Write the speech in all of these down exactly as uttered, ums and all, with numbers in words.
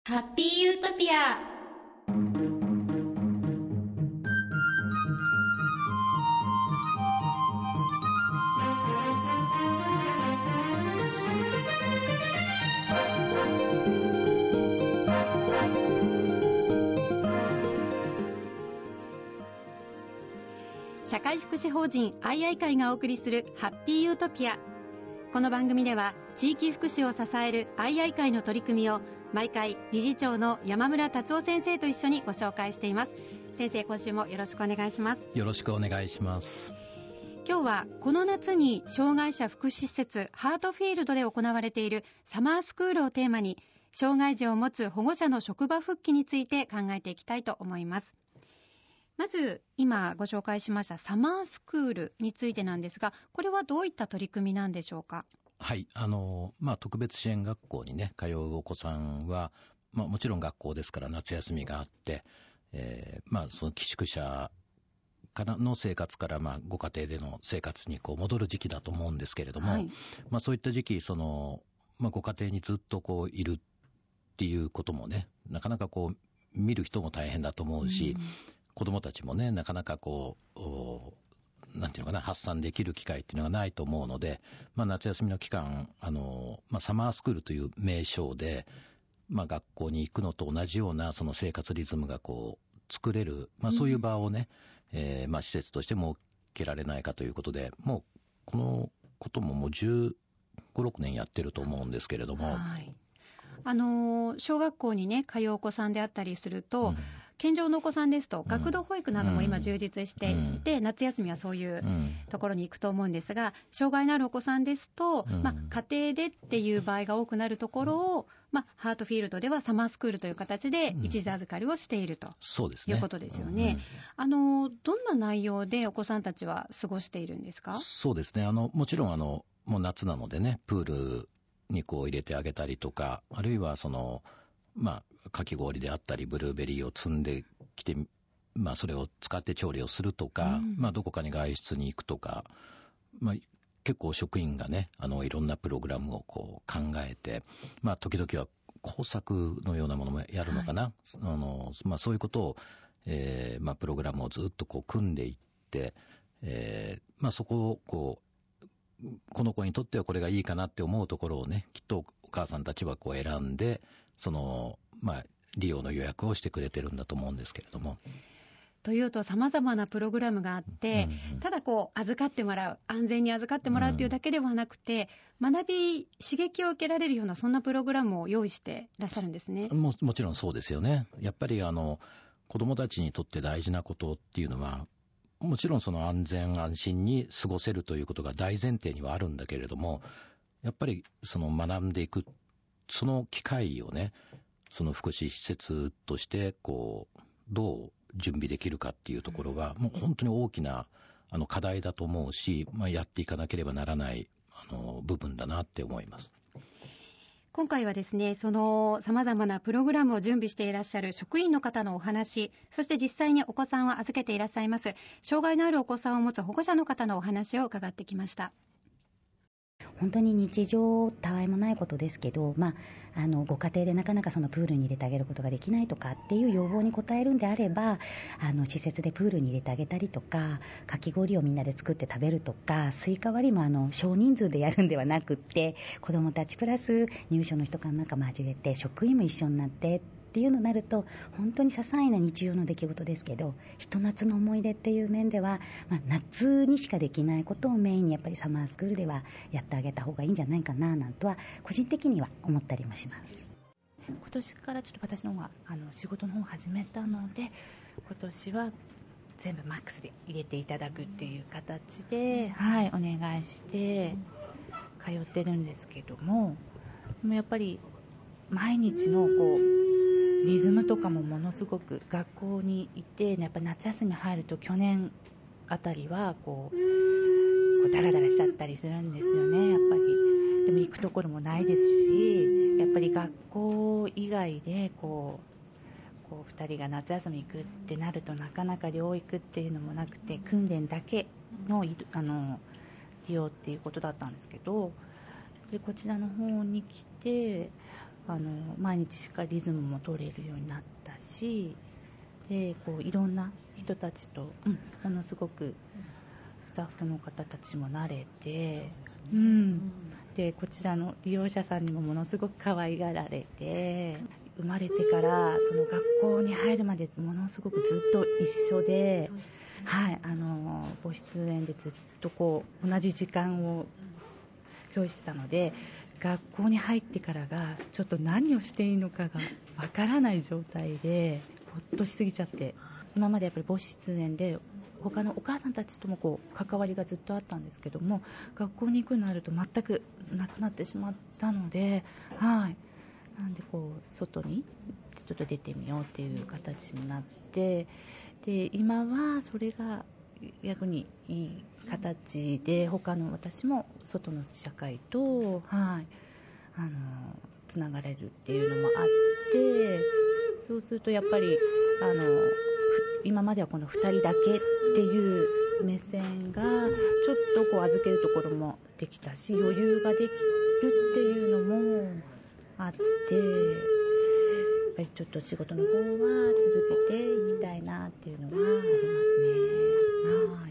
ハッピーユートピア。 社会福祉法人アイアイ会がお送りするハッピーユートピア。この番組では地域福祉を支えるアイアイ会の取り組みを毎回理事長の山村達夫先生と一緒にご紹介しています。先生、今週もよろしくお願いします。 よろしくお願いします。 今日はこの夏に障害者福祉施設ハートフィールドで行われているサマースクールをテーマに、障害児を持つ保護者の職場復帰について考えていきたいと思います。まず今ご紹介しましたサマースクールについてなんですが、これはどういった取り組みなんでしょうか。 はい、あの、まあ、特別支援学校にね、通うお子さんは、まあ、もちろん学校ですから夏休みがあって、えー、まあ、その寄宿舎からの生活から、まあ、ご家庭での生活にこう戻る時期だと思うんですけれども、はい、まあ、そういった時期、その、まあ、ご家庭にずっとこういるっていうこともね、なかなかこう、見る人も大変だと思うし、うん、子供たちもね、なかなかこう、なんていうのかな、発散できる機会っていうのがないと思うので、まあ夏休みの期間、あの、まあサマースクールという名称で、まあ学校に行くのと同じようなその生活リズムがこう作れる、まあそういう場をね、うん、えー、まあ施設として設けられないかということで、もうこのことももうじゅうご、ろくねんやってると思うんですけれども、 はい、あの小学校にね通うお子さんであったりすると、うん、健常のお子さんですと学童保育なども今充実していて、うん、夏休みはそういうところに行くと思うんですが、障害のあるお子さんですと、うん、まあ、家庭でっていう場合が多くなるところを、まあ、ハートフィールドではサマースクールという形で一時預かりをしていると、うん、 そうですね、 いうことですよね、うん、あのどんな内容でお子さんたちは過ごしているんですか。 そうですね、あのもちろんあのもう夏なのでね、プールにこう入れてあげたりとか、あるいはその、まあ、かき氷であったり、ブルーベリーを積んできて、まあ、それを使って調理をするとか、うん、まあ、どこかに外出に行くとか、まあ、結構職員がね、あの、いろんなプログラムをこう考えて、まあ、時々は工作のようなものもやるのかな。はい、あの、まあ、そういうことを、えー、まあ、プログラムをずっとこう組んでいって、えー、まあ、そこをこう、この子にとってはこれがいいかなって思うところをね、きっとお母さんたちはこう選んで、その、まあ、利用の予約をしてくれてるんだと思うんですけれども。 というと様々なプログラムがあって、うんうん、ただこう預かってもらう、安全に預かってもらうっていうだけではなくて、うん、学び、刺激を受けられるようなそんなプログラムを用意していらっしゃるんですね。 も、もちろんそうですよね。やっぱりあの、子供たちにとって大事なことっていうのは、もちろんその安全安心に過ごせるということが大前提にはあるんだけれども、やっぱりその学んでいく、その機会をね、その福祉施設としてこう、どう準備できるかっていうところは、もう本当に大きなあの課題だと思うし、まあやっていかなければならないあの部分だなって思います。 今回はですね、その様々なプログラムを準備していらっしゃる職員の方のお話、そして実際にお子さんを預けていらっしゃいます、障害のあるお子さんを持つ保護者の方のお話を伺ってきました。 本当に日常たわいもないことですけど、まあ、あのご家庭でなかなかそのプールに入れてあげることができないとかっていう要望に応えるんであれば、あの施設でプールに入れてあげたりとか、かき氷をみんなで作って食べるとか、スイカ割りもあの少人数でやるんではなくって、子どもたちプラス入所の人かなんか交えて、職員も一緒になってっていうのになると、本当に些細な日常の出来事ですけど、ひと夏の思い出っていう面では、まあ、夏にしかできないことをメインにやっぱりサマースクールではやってあげた方がいいんじゃないかななんとは個人的には思ったりもします。 今年からちょっと私の方があの仕事の方を始めたので、今年は全部マックスで入れていただくっていう形で、はい、お願いして通ってるんですけども、でもやっぱり毎日のこうリズムとかもものすごく学校にいて、やっぱ夏休み入ると去年あたりはこう、こうダラダラしちゃったりするんですよね、やっぱり。でも行くところもないですし、やっぱり学校以外でこう、こうふたりが夏休み行くってなるとなかなか療育っていうのもなくて、訓練だけの、あの利用っていうことだったんですけど、でこちらの方に来て、 あの毎日しっかりリズムも取れるようになったし、でこういろんな人たちと、うん、ものすごくスタッフの方たちも慣れて、うん、でこちらの利用者さんにもものすごく可愛がられて、生まれてからその学校に入るまでものすごくずっと一緒で、はい、あの母子通園でずっとこう同じ時間を共有してたので、学校に入ってからがちょっと何をしていいのかがわからない状態で、ほっとしすぎちゃって、今までやっぱり母子通園で他のお母さんたちともこう関わりがずっとあったんですけども、学校に行くようになると全くなくなってしまったので、はい、なんでこう外にちょっと出てみようっていう形になって、で今はそれが逆にいい形で他の私も外の社会と、はい、あのつながれるっていうのもあって、そうするとやっぱりあの今まではこのふたりだけっていう目線がちょっとこう預けるところもできたし、余裕ができるっていうのもあって、やっぱりちょっと仕事の方は続けていきたいなっていうのはありますね。はい。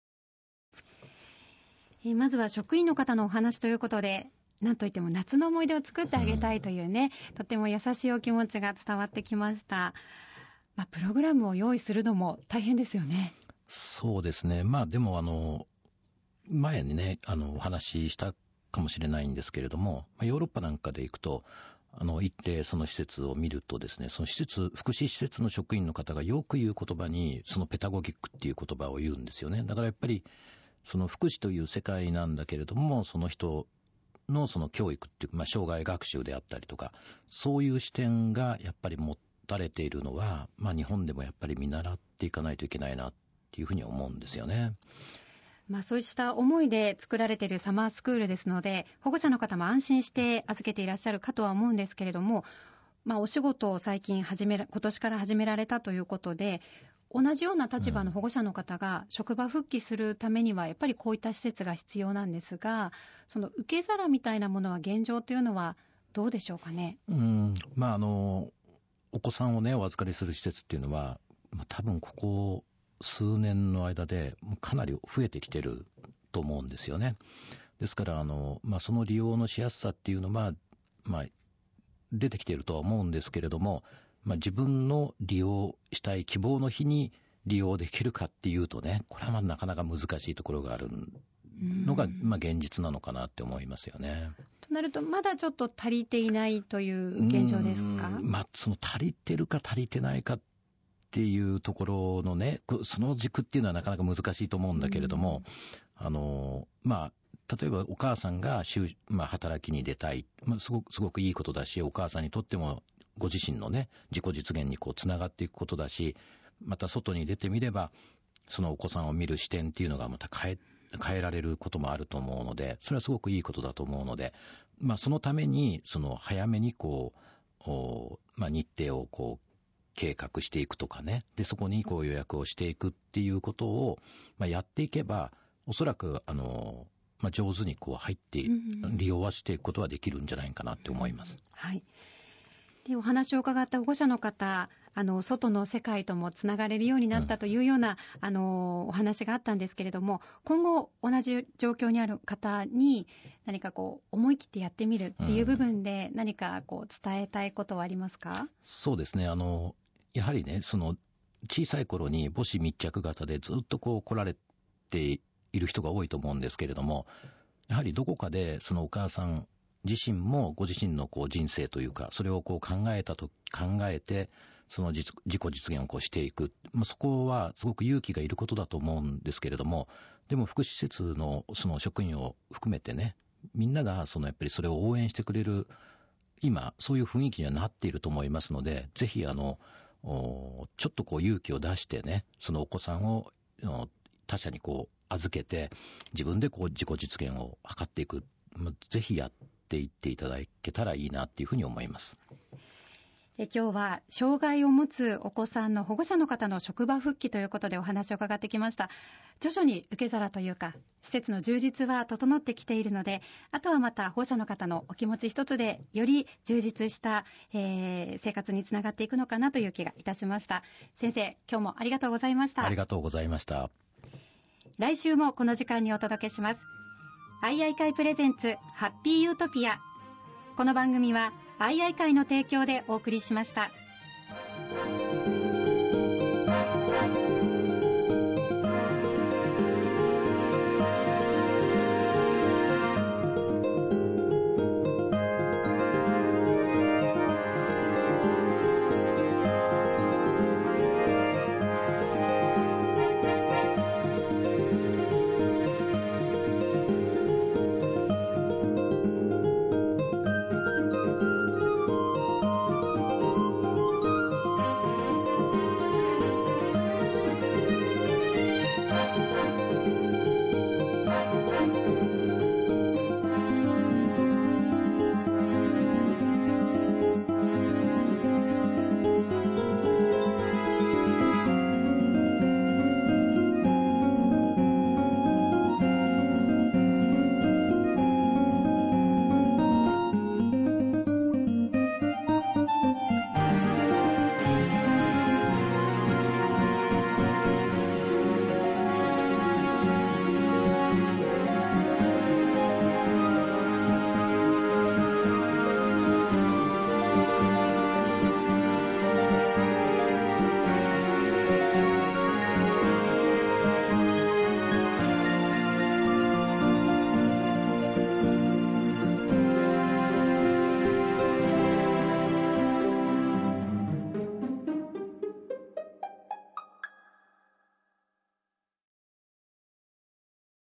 えー、まずは職員の方のお話ということで、なんといっても夏の思い出を作ってあげたいというね、うん、とても優しいお気持ちが伝わってきました。まあ、プログラムを用意するのも大変ですよね。 そうですね。まあでもあの前にねあのお話ししたかもしれないんですけれども、ヨーロッパなんかで行くとあの行ってその施設を見るとですね、その施設福祉施設の職員の方がよく言う言葉にそのペタゴギックっていう言葉を言うんですよね。だからやっぱりその福祉という世界なんだけれども、その人のその教育っていう、まあ、障害学習であったりとか、そういう視点がやっぱり持たれているのは、まあ、日本でもやっぱり見習っていかないといけないなっていうふうに思うんですよね。 まあ、そうした思いで作られているサマースクールですので、保護者の方も安心して預けていらっしゃるかとは思うんですけれども、まあ、お仕事を最近始めら今年から始められたということで、同じような立場の保護者の方が職場復帰するためにはやっぱりこういった施設が必要なんですが、その受け皿みたいなものは現状というのはどうでしょうかね。 うん、まあ、あのお子さんをねお預かりする施設っていうのは、まあ、多分ここ数年の間でかなり増えてきてると思うんですよね。ですからあの、まあ、その利用のしやすさっていうのは、まあ、出てきているとは思うんですけれども、まあ、自分の利用したい希望の日に利用できるかっていうとね、これはまあなかなか難しいところがあるのが、まあ、現実なのかなって思いますよね。 となるとまだちょっと足りていないという現状ですか。 まあ、その足りてるか足りてないかっていうところのね、その軸っていうのはなかなか難しいと思うんだけれども、あのまあ例えばお母さんが週、まあ、働きに出たい、まあ、すごくすごくいいことだし、お母さんにとってもご自身のね自己実現にこうつながっていくことだし、また外に出てみればそのお子さんを見る視点っていうのがまた変え変えられることもあると思うので、それはすごくいいことだと思うので、まあ、そのためにその早めにこう、まあ、日程をこう計画していくとかね、でそこにこう予約をしていくっていうことを、まあ、やっていけば、おそらくあの、まあ、上手にこう入って利用はしていくことはできるんじゃないかなって思います。 はい。でお話を伺った保護者の方、あの外の世界ともつながれるようになったというような、うん、あのお話があったんですけれども、今後同じ状況にある方に何かこう思い切ってやってみるっていう部分で何かこう伝えたいことはありますか。 うん、そうですね、あのやはりね、その小さい頃に母子密着型でずっとこう来られている人が多いと思うんですけれども、やはりどこかでそのお母さん自身もご自身のこう人生というか、それをこう考えたと考えてその 自, 自己実現をこうしていく、まあ、そこはすごく勇気がいることだと思うんですけれども、でも福祉施設のその職員を含めてね、みんながそのやっぱりそれを応援してくれる今そういう雰囲気にはなっていると思いますので、ぜひあのちょっとこう勇気を出してね、そのお子さんを他者にこう預けて自分でこう自己実現を図っていく、まあ、ぜひやっていっていただけたらいいなっていうふうに思います。 え今日は障害を持つお子さんの保護者の方の職場復帰ということでお話を伺ってきました。徐々に受け皿というか施設の充実は整ってきているので、あとはまた保護者の方のお気持ち一つでより充実した、えー、生活につながっていくのかなという気がいたしました。先生、今日もありがとうございました。 ありがとうございました。 来週もこの時間にお届けします。アイアイ会プレゼンツハッピーユートピア。この番組はアイアイ会の提供でお送りしました。